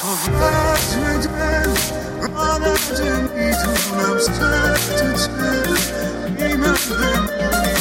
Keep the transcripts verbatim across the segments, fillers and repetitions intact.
تو بد دل رانده میدونم سخت دل بی من بمونی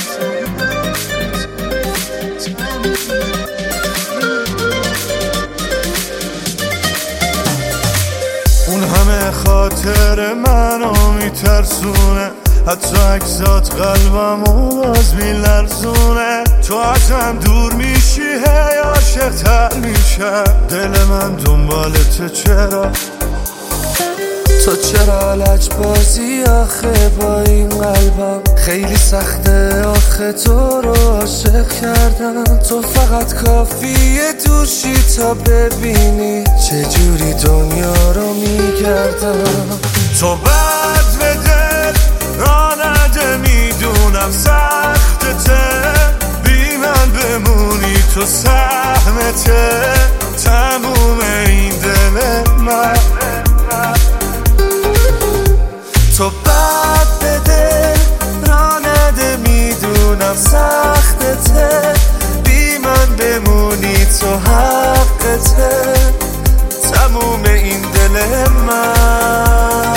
اون همه خاطر منو میترسونه، حتی اکسات قلبمو باز میلرزونه. تو ازم دور میشی هی عاشق تر میشم، دل من دنبالته چرا؟ تو چرا لج بازی آخه با این قلبم؟ خیلی سخته آخه تو رو عاشق کردم. تو فقط کافیه دوشی تا ببینی چجوری دنیا رو میگردم. تو بد به دل رانده میدونم سختته، بی من بمونی تو سهمته تموم این دل من. تو بد به دل رانده میدونم سختته، بی من بمونی تو حقته تموم این دل من.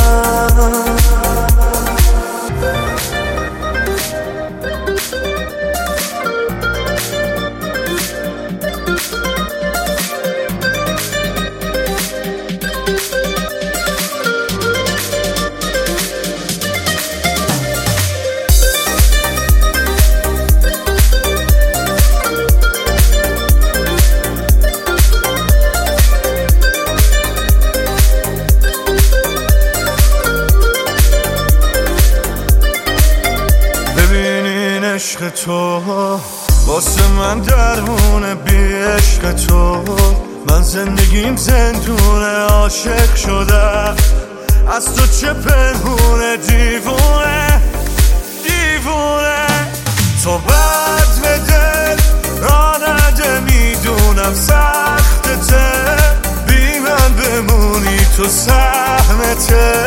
عشق تو واسه من درمونه، بی عشق تو من زندگیم زندونه. عاشق شدم از تو چه پنهونه، دیوونه دیوونه. تو بد به دل رانده میدونم سختته، بی من بمونی تو سهمته